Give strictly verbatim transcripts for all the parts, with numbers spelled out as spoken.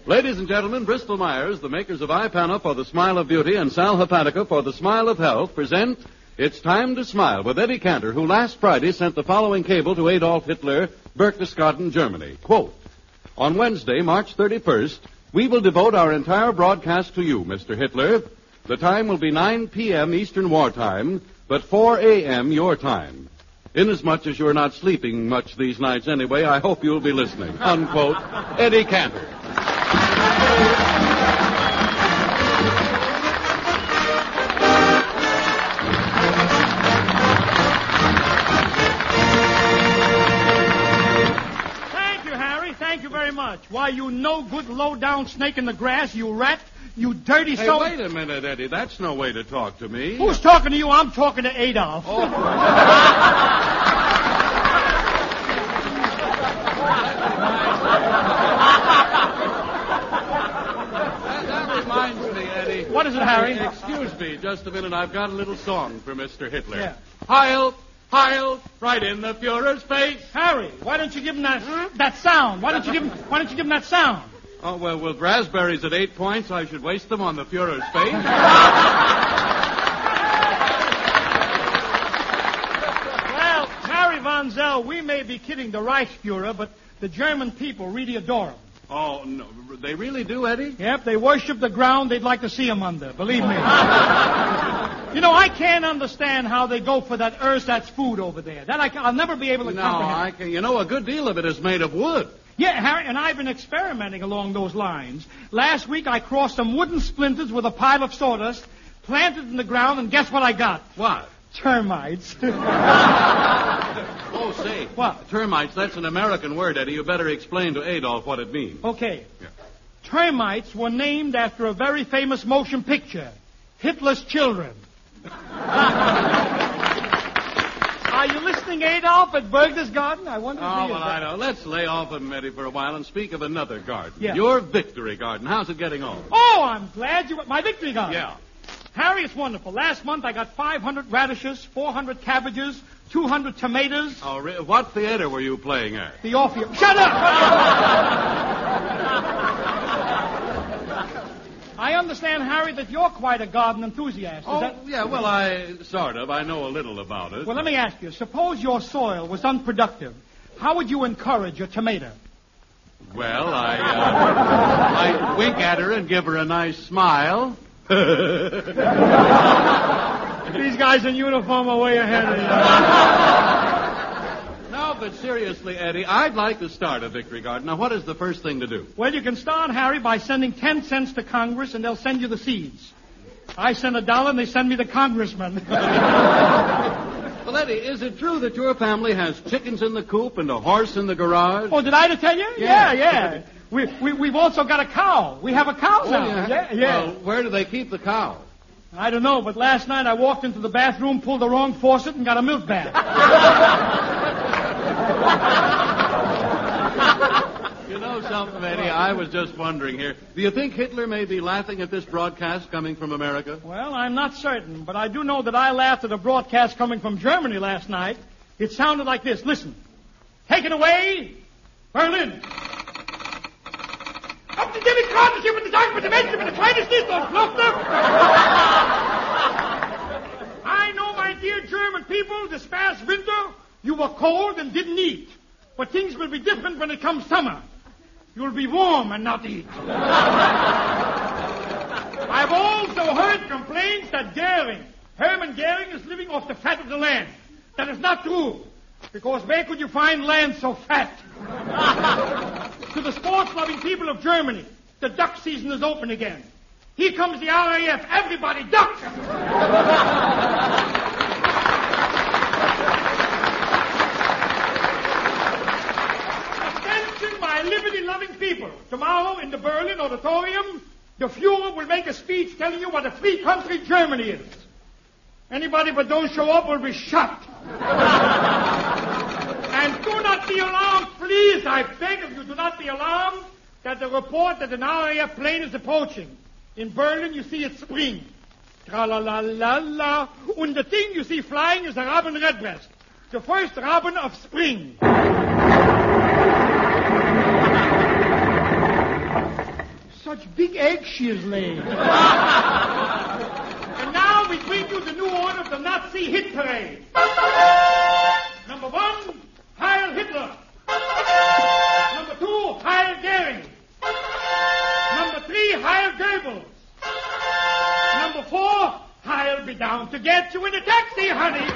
Ladies and gentlemen, Bristol Myers, the makers of Ipana for the Smile of Beauty and Sal Hepatica for the Smile of Health, present It's Time to Smile with Eddie Cantor, who last Friday sent the following cable to Adolf Hitler, Berchtesgaden, Germany. Quote, on Wednesday, March thirty-first, we will devote our entire broadcast to you, Mister Hitler. The time will be nine p.m. Eastern Wartime, but four a.m. your time. Inasmuch as you're not sleeping much these nights anyway, I hope you'll be listening. Unquote, Eddie Cantor. Thank you, Harry. Thank you very much. Why, you no-good, low-down snake in the grass, you rat, you dirty Hey, soul... wait a minute, Eddie. That's no way to talk to me. Who's talking to you? I'm talking to Adolf. Oh. What is it, Harry? Excuse me, just a minute. I've got a little song for Mister Hitler. Yeah. Heil, Heil, right in the Fuhrer's face. Harry, why don't you give him that that sound? Why don't you give him Why don't you give him that sound? Oh, well, with raspberries at eight points, I should waste them on the Fuhrer's face. Well, Harry Von Zell, we may be kidding the Reichsfuhrer, but the German people really adore him. Oh, no. They really do, Eddie? Yep, they worship the ground they'd like to see him under, believe me. You know, I can't understand how they go for that ersatz food over there. That I can, I'll never be able to No, comprehend. I can, you know, a good deal of it is made of wood. Yeah, Harry, and I've been experimenting along those lines. Last week I crossed some wooden splinters with a pile of sawdust, planted in the ground, and guess what I got? What? Termites. Oh, say. What? Termites, that's an American word, Eddie. You better explain to Adolf what it means. Okay. Yeah. Termites were named after a very famous motion picture, Hitler's Children. Are you listening, Adolf, at Berchtesgaden? I wonder if Oh, he well, is. I know. Let's lay off of him, Eddie, for a while and speak of another garden. Yeah. Your Victory Garden. How's it getting on? Oh, I'm glad you... My victory garden. Yeah. Harry, it's wonderful. Last month I got five hundred radishes, four hundred cabbages, two hundred tomatoes. Oh, re- what theater were you playing at? The Orpheum. Shut up! I understand, Harry, that you're quite a garden enthusiast. Is Oh, that... yeah, well, I sort of. I know a little about it. Well, let me ask you. Suppose your soil was unproductive. How would you encourage a tomato? Well, I, uh, I wink at her and give her a nice smile. These guys in uniform are way ahead of you. No, but seriously, Eddie, I'd like to start a Victory Garden. Now, what is the first thing to do? Well, you can start, Harry, by sending ten cents to Congress, and they'll send you the seeds. I send a dollar, and they send me the congressman. Well, Eddie, is it true that your family has chickens in the coop and a horse in the garage? Oh, did I to tell you? Yeah. Yeah, yeah. We, we, we've also got a cow. We have a cow Oh, now. yeah. Yeah, yeah. Well, where do they keep the cow? I don't know, but last night I walked into the bathroom, pulled the wrong faucet, and got a milk bath. You know something, Eddie? I was just wondering here. Do you think Hitler may be laughing at this broadcast coming from America? Well, I'm not certain, but I do know that I laughed at a broadcast coming from Germany last night. It sounded like this. Listen. Take it away, Berlin. Up to Demokratische mit der Dank mit der Menschen mit der kleinen Stift und I know, my dear German people, this past winter you were cold and didn't eat. But things will be different when it comes summer. You'll be warm and not eat. I've also heard complaints that Goering, Hermann Goering, is living off the fat of the land. That is not true. Because where could you find land so fat? To the sports-loving people of Germany, the duck season is open again. Here comes the R A F. Everybody duck! Attention, my liberty-loving people. Tomorrow in the Berlin Auditorium, the Fuhrer will make a speech telling you what a free country Germany is. Anybody but don't show up will be shot. And do not be alarmed, please. I beg of you, do not be alarmed that the report that an R A F plane is approaching. In Berlin, you see it spring. Tra-la-la-la-la. And the thing you see flying is a robin redbreast. The first robin of spring. eggs she has laid. And now we bring you the new order of the Nazi hit parade. Number one, Heil Hitler. Number two, Heil Goering. Number three, Heil Goebbels. Number four, I'll be down to get you in a taxi, honey.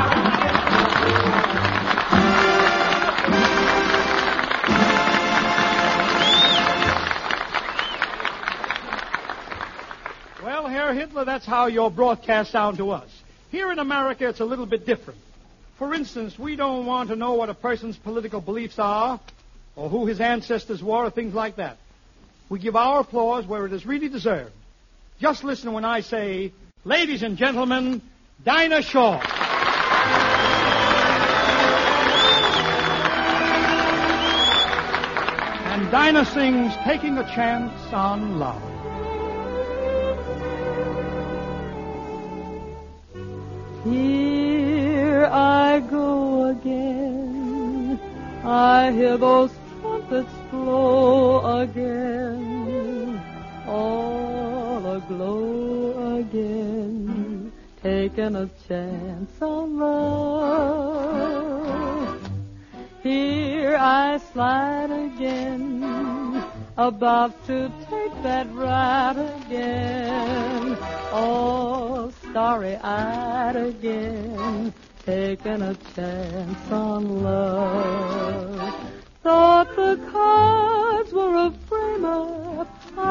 Well, Herr Hitler, that's how your broadcasts sound to us. Here in America, it's a little bit different. For instance, we don't want to know what a person's political beliefs are, or who his ancestors were, or things like that. We give our applause where it is really deserved. Just listen when I say, ladies and gentlemen, Dinah Shaw. And Dinah sings Taking a Chance on Love. Here I go again. I hear those trumpets blow again. All aglow again. Taking a chance on love. Here I slide again. About to take that ride again. All starry-eyed again, taking a chance on love. Thought the cards were a frame-up,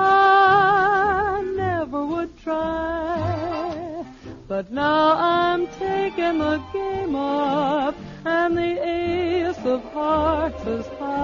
I never would try. But now I'm taking the game up, and the ace of hearts is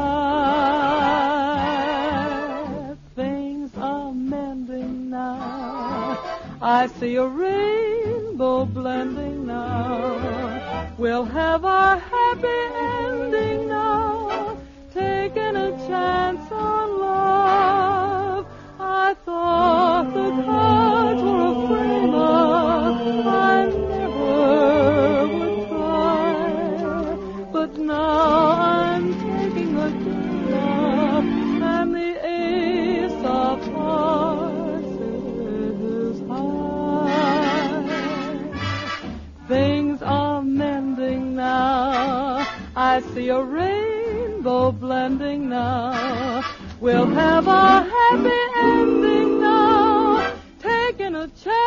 high. Things are mending now. I see a rainbow blending now. We'll have our happy ending now. Taking a chance on love. I thought the cards were a frame-up. I never would try. But now I'm taking a game up, and the ace of hearts is high. Things are mending now. I see a rainbow blending now. We'll have a happy ending now. Taking a chance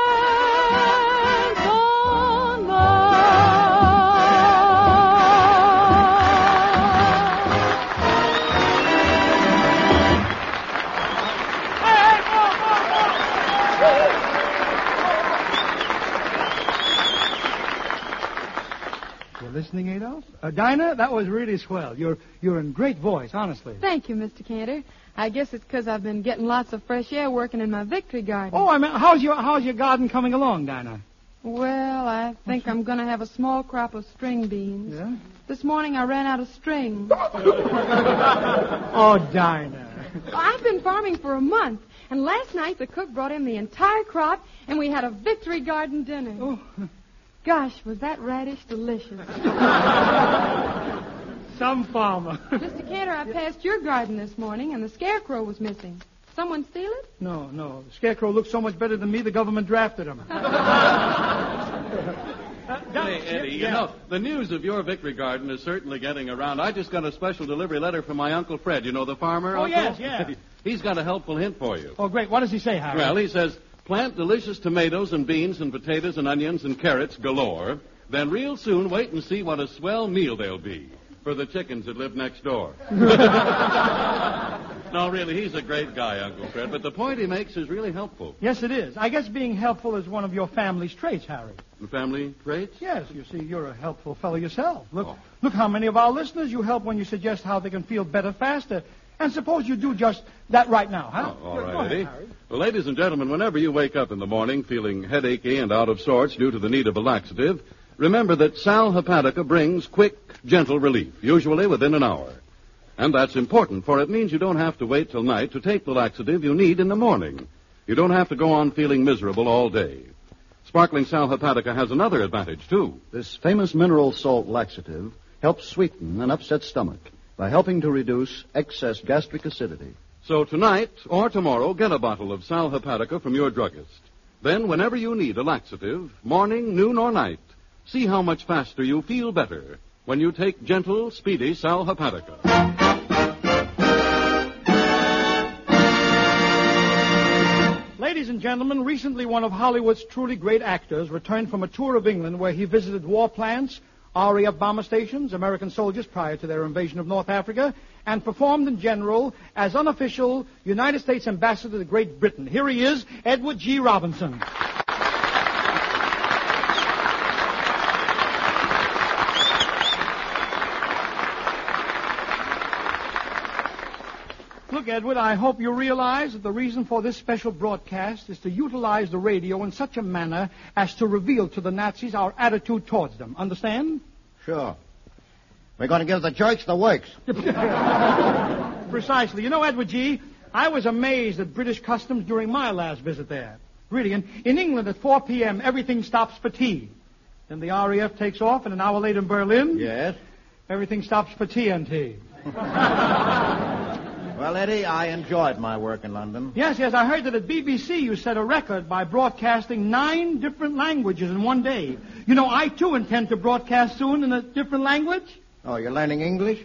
on love. Hey, go, go, go. You're listening, Adolf? Uh, Dinah, that was really swell. You're you're in great voice, honestly. Thank you, Mister Cantor. I guess it's because I've been getting lots of fresh air working in my victory garden. Oh, I mean, how's your how's your garden coming along, Dinah? Well, I think I'm going to have a small crop of string beans. Yeah? This morning I ran out of string. Oh, Dinah. I've been farming for a month, and last night the cook brought in the entire crop, and we had a victory garden dinner. Oh. Gosh, was that radish delicious. Some farmer. Mister Cantor, I passed your garden this morning, and the scarecrow was missing. Someone steal it? No, no. The scarecrow looks so much better than me, the government drafted him. Hey, Eddie, you Yeah. know, the news of your victory garden is certainly getting around. I just got a special delivery letter from my Uncle Fred. You know the farmer? Oh, Uncle? yes, yeah. He's got a helpful hint for you. Oh, great. What does he say, Harry? Well, he says, plant delicious tomatoes and beans and potatoes and onions and carrots galore. Then real soon wait and see what a swell meal they'll be for the chickens that live next door. No, really, he's a great guy, Uncle Fred, but the point he makes is really helpful. Yes, it is. I guess being helpful is one of your family's traits, Harry. The family traits? Yes, you see, you're a helpful fellow yourself. Look, Oh. look how many of our listeners you help when you suggest how they can feel better faster. And suppose you do just that right now, huh? Oh, all Go right, ahead, Eddie. Harry. Well, ladies and gentlemen, whenever you wake up in the morning feeling headachy and out of sorts due to the need of a laxative, remember that Sal Hepatica brings quick, gentle relief, usually within an hour. And that's important, for it means you don't have to wait till night to take the laxative you need in the morning. You don't have to go on feeling miserable all day. Sparkling Sal Hepatica has another advantage, too. This famous mineral salt laxative helps sweeten an upset stomach by helping to reduce excess gastric acidity. So tonight or tomorrow, get a bottle of Sal Hepatica from your druggist. Then, whenever you need a laxative, morning, noon, or night, see how much faster you feel better when you take gentle, speedy Sal Hepatica. Ladies and gentlemen, recently one of Hollywood's truly great actors returned from a tour of England where he visited war plants, R A F bomber stations, American soldiers prior to their invasion of North Africa, and performed in general as unofficial United States ambassador to Great Britain. Here he is, Edward G. Robinson. Look, Edward, I hope you realize that the reason for this special broadcast is to utilize the radio in such a manner as to reveal to the Nazis our attitude towards them. Understand? Sure. We're going to give the church the works. Precisely. You know, Edward G., I was amazed at British customs during my last visit there. Really, in, in England at four p.m., everything stops for tea. Then the R A F takes off, and an hour later in Berlin... Yes? Everything stops for T N T. Well, Eddie, I enjoyed my work in London. Yes, yes, I heard that at B B C you set a record by broadcasting nine different languages in one day. You know, I, too, intend to broadcast soon in a different language. Oh, you're learning English?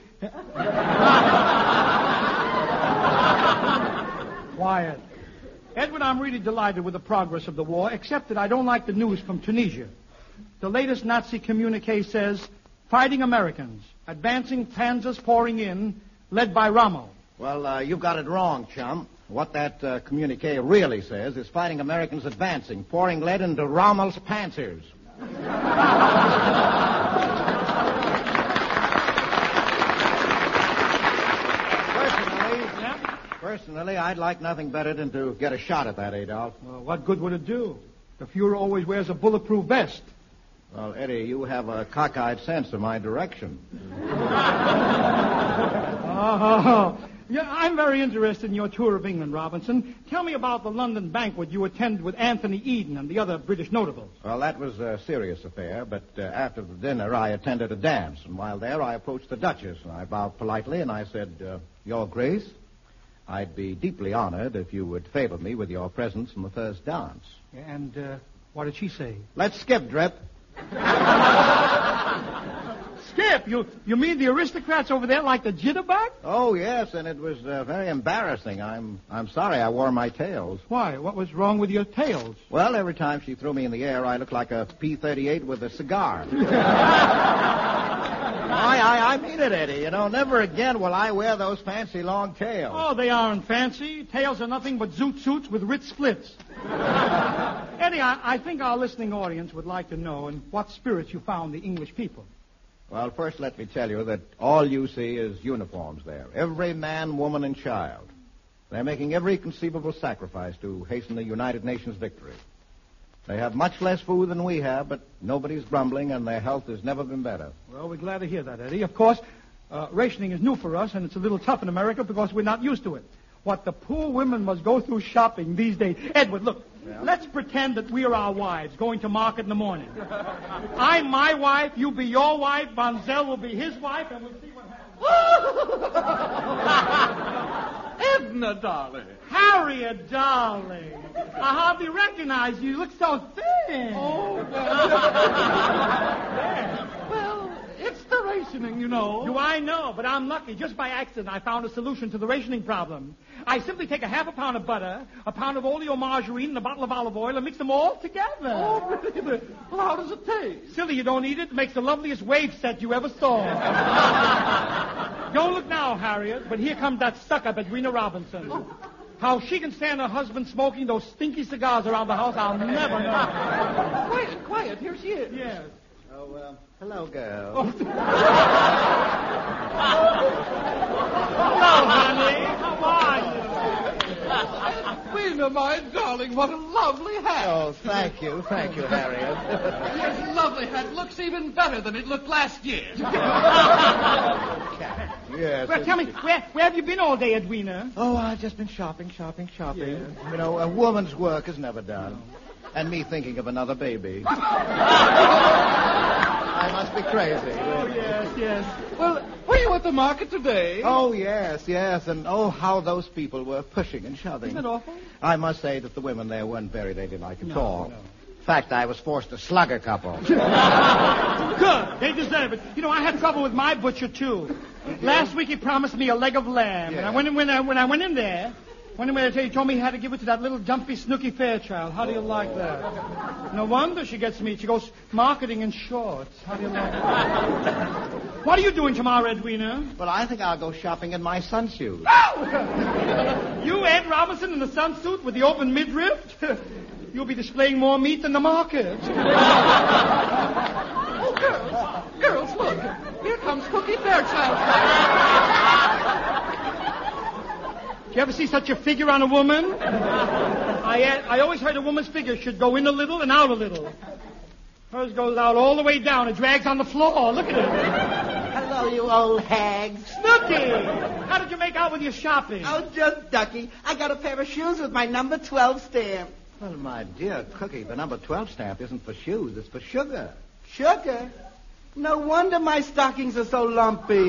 Quiet. Edward, I'm really delighted with the progress of the war, except that I don't like the news from Tunisia. The latest Nazi communique says, fighting Americans, advancing panzers pouring in, led by Rommel. Well, uh, you've got it wrong, chum. What that uh, communique really says is fighting Americans advancing, pouring lead into Rommel's panzers. Personally, Yeah? personally, I'd like nothing better than to get a shot at that, Adolf. Well, what good would it do? The Fuhrer always wears a bulletproof vest. Well, Eddie, you have a cockeyed sense of my direction. Oh, yeah, I'm very interested in your tour of England, Robinson. Tell me about the London banquet you attended with Anthony Eden and the other British notables. Well, that was a serious affair, but uh, after the dinner, I attended a dance. And while there, I approached the Duchess, and I bowed politely, and I said, uh, Your Grace, I'd be deeply honored if you would favor me with your presence in the first dance. And uh, what did she say? Let's skip, Drip. Skip, you you mean the aristocrats over there like the jitterbug? Oh, yes, and it was uh, very embarrassing. I'm I'm sorry I wore my tails. Why? What was wrong with your tails? Well, every time she threw me in the air, I looked like a P thirty-eight with a cigar. I, I, I mean it, Eddie. You know, never again will I wear those fancy long tails. Oh, they aren't fancy. Tails are nothing but zoot suits with Ritz splits. Eddie, I, I think our listening audience would like to know in what spirits you found the English people. Well, first let me tell you that all you see is uniforms there. Every man, woman, and child. They're making every conceivable sacrifice to hasten the United Nations victory. They have much less food than we have, but nobody's grumbling, and their health has never been better. Well, we're glad to hear that, Eddie. Of course, uh, rationing is new for us, and it's a little tough in America because we're not used to it. What the poor women must go through shopping these days. Edward, look, yeah. Let's pretend that we are our wives going to market in the morning. I'm my wife, you be your wife, Bonzel will be his wife, and we'll see what happens. Edna, darling. Harriet, darling. I hardly recognize you. You look so thin. Oh, well, it's the rationing, you know. Do I know? But I'm lucky. Just by accident, I found a solution to the rationing problem. I simply take a half a pound of butter, a pound of oleomargarine, and a bottle of olive oil, and mix them all together. Oh, really? Well, how does it taste? Silly, you don't eat it. It makes the loveliest wave set you ever saw. Don't look now, Harriet, but here comes that sucker, Edwina Robinson. Oh. How she can stand her husband smoking those stinky cigars around the house, I'll never know. Quiet, quiet. Here she is. Yes. Oh, uh, hello, girl. Oh. Hello, honey. How are you? Edwina, my darling, what a lovely hat. Oh, thank you. Thank you, Harriet. Yes, lovely hat. Looks even better than it looked last year. Yes. Well, tell me, where, where have you been all day, Edwina? Oh, I've just been shopping, shopping, shopping. Yes. You know, a woman's work is never done. And me thinking of another baby. I must be crazy. Oh, yes, yes. Well, Were you at the market today? Oh, yes, yes. And oh, how those people were pushing and shoving. Isn't it awful? I must say that the women there weren't very ladylike at No, all. no. In fact, I was forced to slug a couple. Good. They deserve it. You know, I had trouble with my butcher, too. Last week he promised me a leg of lamb. Yeah. And I went in, when, I, when I went in there, when I went in there, he told me he had to give it to that little dumpy Snooky Fairchild. How do you like that? No wonder she gets me. She goes marketing in shorts. How do you like that? What are you doing tomorrow, Edwina? Well, I think I'll go shopping in my sun shoes. You, Ed Robinson, in the sunsuit with the open midriff? You'll be displaying more meat than the market. Oh, girls, girls, look. Here comes Cookie Fairchild. Did you ever see such a figure on a woman? I, I always heard a woman's figure should go in a little and out a little. Hers goes out all the way down. It drags on the floor. Look at it. Hello, you old hags. Snooky! How did you make out with your shopping? Oh, just ducky. I got a pair of shoes with my number twelve stamp. Well, my dear Cookie, the number twelve stamp isn't for shoes, it's for sugar. Sugar? No wonder my stockings are so lumpy.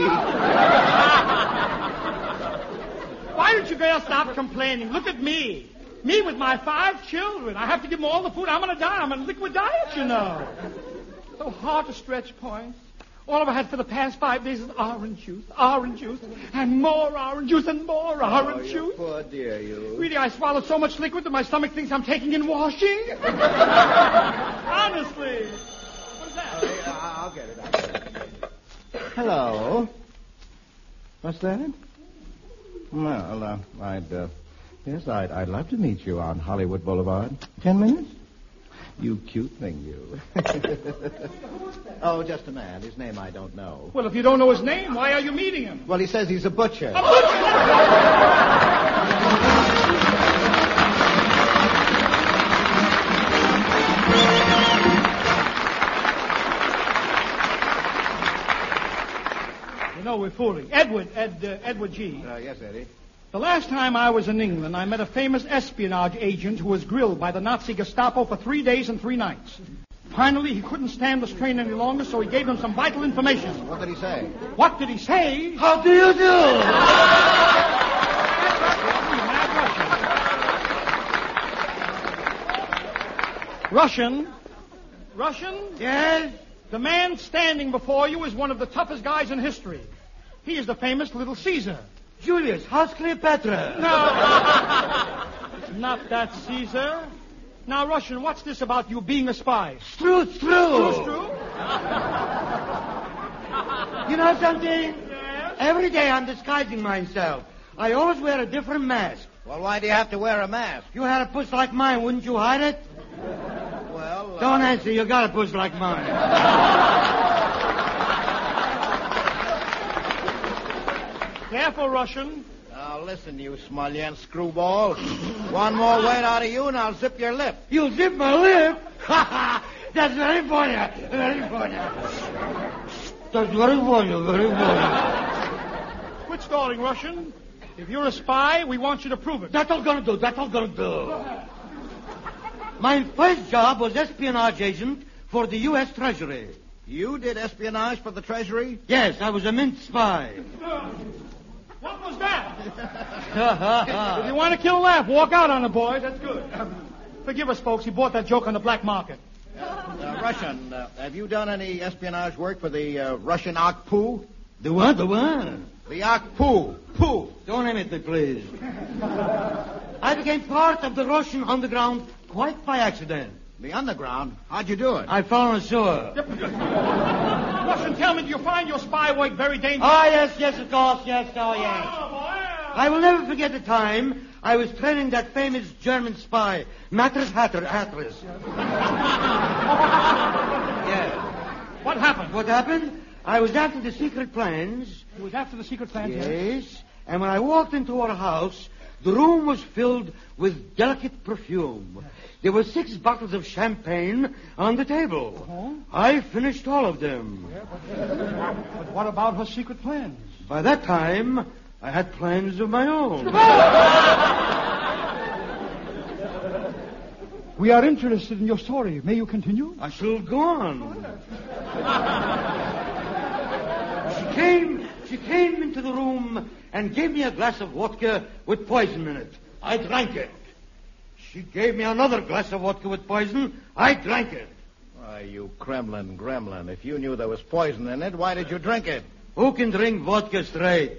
Why don't you girls stop complaining? Look at me. Me with my five children. I have to give them all the food. I'm going to die. I'm on a liquid diet, you know. So hard to stretch points. All I've had for the past five days is orange juice, orange juice, and more orange juice, and more orange oh, juice. Poor dear you. Really, I swallowed so much liquid that my stomach thinks I'm taking in washing. Honestly. What is that? Oh, yeah, I'll get it. I'll get it. Hello. What's that? Well, uh, I'd, uh, yes, I'd, I'd love to meet you on Hollywood Boulevard. Ten minutes? You cute thing, you. Oh, just a man. His name I don't know. Well, if you don't know his name, why are you meeting him? Well, he says he's a butcher. A butcher! You know, we're fooling. Edward, Ed, uh, Edward G. Uh, yes, Eddie. The last time I was in England, I met a famous espionage agent who was grilled by the Nazi Gestapo for three days and three nights. Finally, he couldn't stand the strain any longer, so he gave them some vital information. What did he say? What did he say? How do you do? Russian. Russian? Yes? The man standing before you is one of the toughest guys in history. He is the famous Little Caesar. Julius, how's Cleopatra? No. Not that Caesar. Now, Russian, what's this about you being a spy? True, true. True, true? You know something? Yes? Every day I'm disguising myself. I always wear a different mask. Well, why do you have to wear a mask? You had a puss like mine, wouldn't you hide it? Well, uh... Don't answer. You got a puss like mine. Careful, Russian. Now, listen, you Smolyan screwball. One more word out of you, and I'll zip your lip. You zip my lip? Ha ha! That's very funny. Very funny. That's very funny. Very funny. Quit stalling, Russian. If you're a spy, we want you to prove it. That's all gonna do. That's all gonna do. My first job was espionage agent for the U S Treasury. You did espionage for the Treasury? Yes, I was a mint spy. What was that? If you want to kill a laugh, walk out on the boy. That's good. Forgive us, folks. He bought that joke on the black market. Uh, Russian, uh, have you done any espionage work for the uh, Russian Akpu? The what? The what? The Akpu. Poo. Don't name it, please. I became part of the Russian underground quite by accident. The underground? How'd you do it? I fell in a sewer. Russian, tell me, do you find your spy work very dangerous? Oh, yes, yes, of course, yes, oh, yes. I will never forget the time I was training that famous German spy, Matters Hatter, Hatteras. Yes. What happened? What happened? I was after the secret plans. He was after the secret plans? Yes. And when I walked into our house, the room was filled with delicate perfume. There were six bottles of champagne on the table. Uh-huh. I finished all of them. Yeah, but, but what about her secret plans? By that time, I had plans of my own. We are interested in your story. May you continue? I shall go on. She came, She came into the room and gave me a glass of vodka with poison in it. I drank it. She gave me another glass of vodka with poison. I drank it. Why, you Kremlin gremlin. If you knew there was poison in it, why did you drink it? Who can drink vodka straight?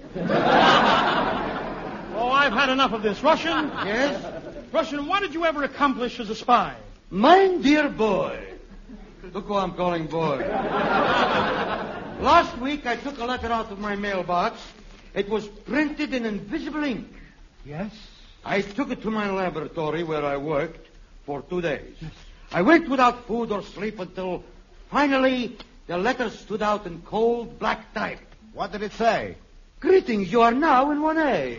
Oh, I've had enough of this. Russian? Yes? Russian, what did you ever accomplish as a spy? My dear boy. Look who I'm calling boy. Last week I took a letter out of my mailbox. It was printed in invisible ink. Yes? I took it to my laboratory where I worked for two days. Yes. I went without food or sleep until finally the letter stood out in cold black type. What did it say? Greetings, you are now in one A.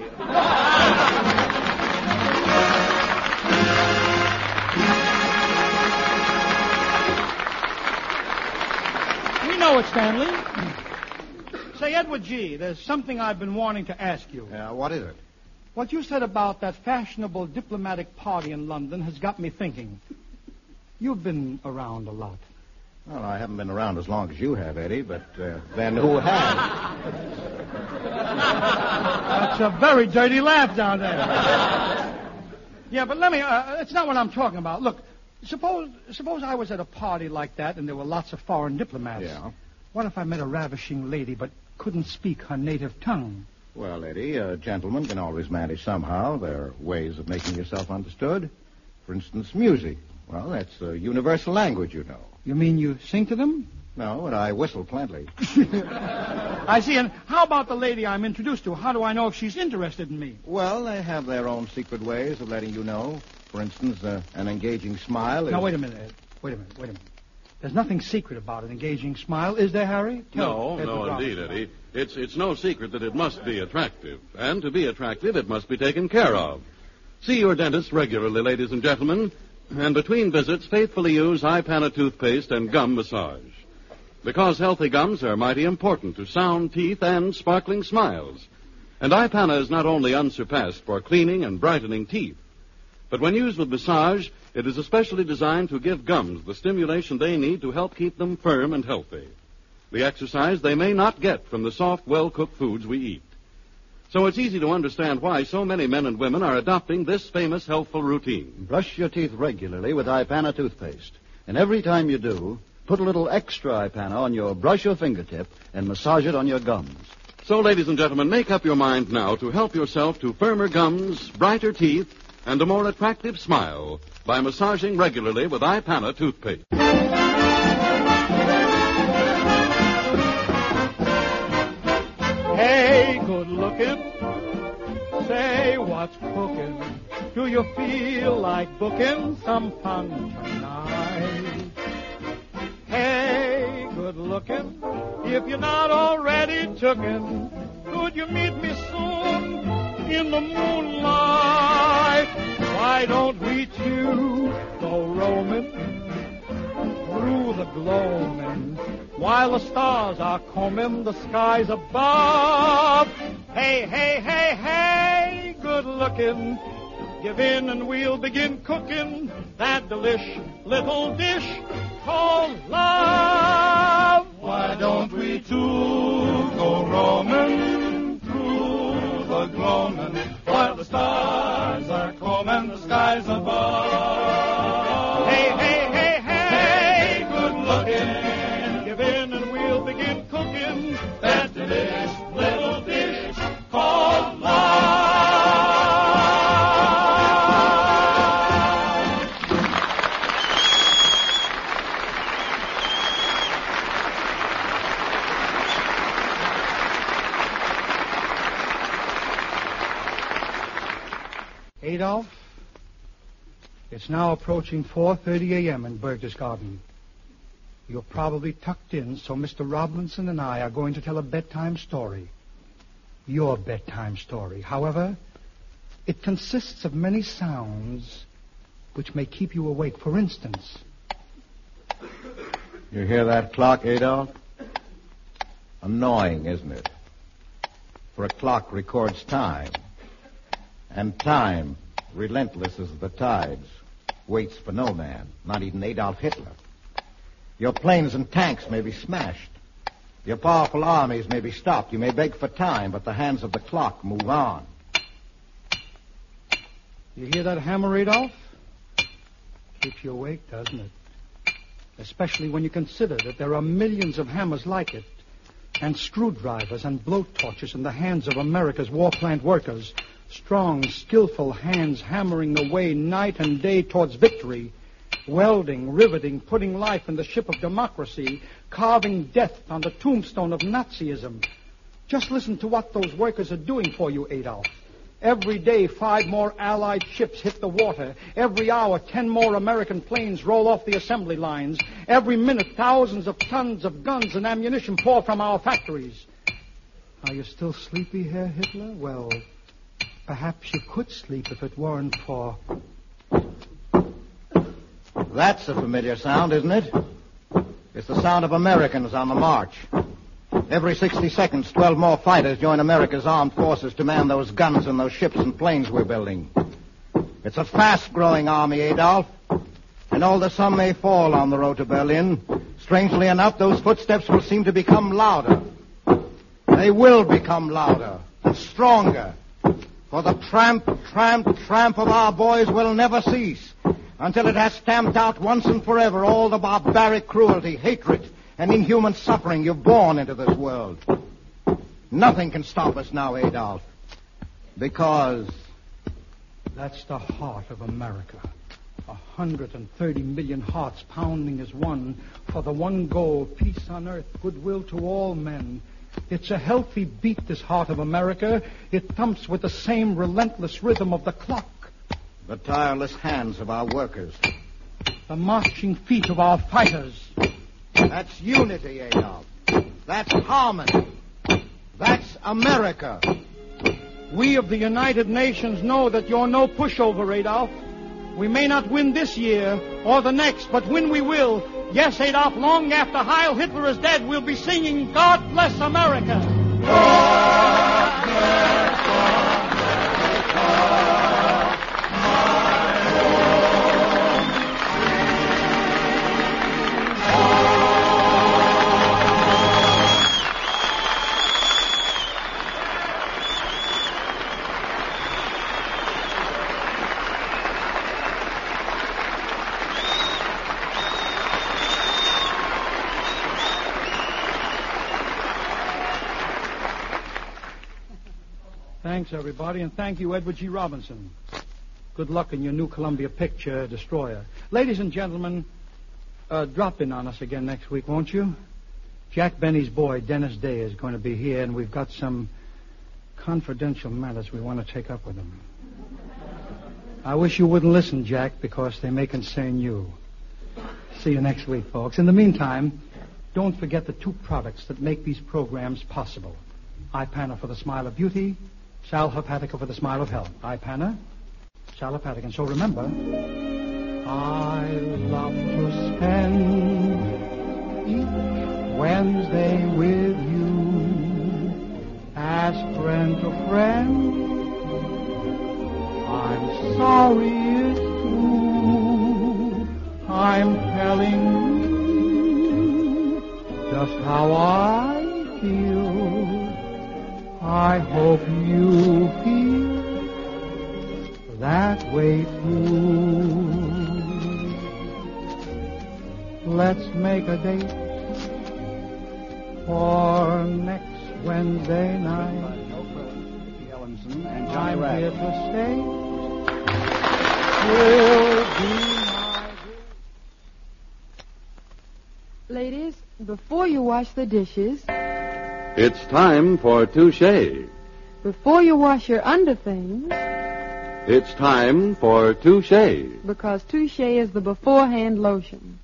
We know it, Stanley. Say, Edward G., there's something I've been wanting to ask you. Yeah, what is it? What you said about that fashionable diplomatic party in London has got me thinking. You've been around a lot. Well, I haven't been around as long as you have, Eddie, but uh, then who has? That's a very dirty laugh down there. Yeah, but let me, uh, it's not what I'm talking about. Look, suppose suppose I was at a party like that and there were lots of foreign diplomats. Yeah. What if I met a ravishing lady but couldn't speak her native tongue? Well, Eddie, a gentleman can always manage somehow. There are ways of making yourself understood. For instance, music. Well, that's a universal language, you know. You mean you sing to them? No, but I whistle plenty. I see. And how about the lady I'm introduced to? How do I know if she's interested in me? Well, they have their own secret ways of letting you know. For instance, uh, an engaging smile is... Now, wait a minute, Ed. Wait a minute, wait a minute. There's nothing secret about an engaging smile, is there, Harry? No, Tell no, Edward indeed, Robinson. Eddie. It's, it's no secret that it must be attractive. And to be attractive, it must be taken care of. See your dentist regularly, ladies and gentlemen. And between visits, faithfully use iPana toothpaste and gum massage. Because healthy gums are mighty important to sound teeth and sparkling smiles. And iPana is not only unsurpassed for cleaning and brightening teeth, but when used with massage, it is especially designed to give gums the stimulation they need to help keep them firm and healthy. The exercise they may not get from the soft, well-cooked foods we eat. So it's easy to understand why so many men and women are adopting this famous healthful routine. Brush your teeth regularly with iPana toothpaste. And every time you do, put a little extra iPana on your brush or fingertip and massage it on your gums. So, ladies and gentlemen, make up your mind now to help yourself to firmer gums, brighter teeth, and a more attractive smile by massaging regularly with iPana toothpaste. Hey, good looking. Say what's cooking. Do you feel like booking some fun tonight? Hey, good looking. If you're not already tooken, could you meet me soon in the moonlight? Why don't we two go roaming through the gloaming while the stars are combing the skies above? Hey, hey, hey, hey, good looking. Give in and we'll begin cooking that delish little dish called love. Why don't we two go roaming through the gloaming while the stars are combing the skies above? Hey, hey, hey, hey, good looking. Give in and we'll begin cooking that delish little dish called love. Adolf, it's now approaching four thirty a.m. in Berchtesgaden. You're probably tucked in, so Mister Robinson and I are going to tell a bedtime story. Your bedtime story. However, it consists of many sounds which may keep you awake. For instance... You hear that clock, Adolf? Annoying, isn't it? For a clock records time. And time, relentless as the tides, waits for no man, not even Adolf Hitler. Your planes and tanks may be smashed, Your powerful armies may be stopped. You may beg for time, but the hands of the clock move on. You hear that hammer, Adolf? Keeps you awake, doesn't it? Especially when you consider that there are millions of hammers like it, and screwdrivers and blowtorches in the hands of America's war plant workers. Strong, skillful hands hammering the way night and day towards victory. Welding, riveting, putting life in the ship of democracy, carving death on the tombstone of Nazism. Just listen to what those workers are doing for you, Adolf. Every day, five more Allied ships hit the water. Every hour, ten more American planes roll off the assembly lines. Every minute, thousands of tons of guns and ammunition pour from our factories. Are you still sleepy, Herr Hitler? Well, perhaps you could sleep if it weren't for... That's a familiar sound, isn't it? It's the sound of Americans on the march. Every sixty seconds, twelve more fighters join America's armed forces to man those guns and those ships and planes we're building. It's a fast-growing army, Adolf. And although some may fall on the road to Berlin, strangely enough, those footsteps will seem to become louder. They will become louder and stronger. For the tramp, tramp, tramp of our boys will never cease until it has stamped out once and forever all the barbaric cruelty, hatred, and inhuman suffering you've born into this world. Nothing can stop us now, Adolf, because... That's the heart of America. A hundred and thirty million hearts pounding as one for the one goal, peace on earth, goodwill to all men. It's a healthy beat, this heart of America. It thumps with the same relentless rhythm of the clock. The tireless hands of our workers. The marching feet of our fighters. That's unity, Adolf. That's harmony. That's America. We of the United Nations know that you're no pushover, Adolf. We may not win this year or the next, but when we will, yes, Adolf, long after Heil Hitler is dead, we'll be singing God Bless America. God bless America. Thanks, everybody, and thank you, Edward G. Robinson. Good luck in your new Columbia picture, Destroyer. Ladies and gentlemen, uh, drop in on us again next week, won't you? Jack Benny's boy, Dennis Day, is going to be here, and we've got some confidential matters we want to take up with him. I wish you wouldn't listen, Jack, because they may concern you. See you next week, folks. In the meantime, don't forget the two products that make these programs possible. Ipana for the smile of beauty, Sal Hepatica for the smile of health. Ipana, Sal Hepatica. And so remember, I love to spend each Wednesday with you as friend to friend. I'm sorry it's true. I'm telling you just how I feel. I hope you feel that way too. Let's make a date for next Wednesday night. And I'm here to stay. Will be my... Ladies, before you wash the dishes... It's time for Touche. Before you wash your underthings... It's time for Touche. Because Touche is the beforehand lotion.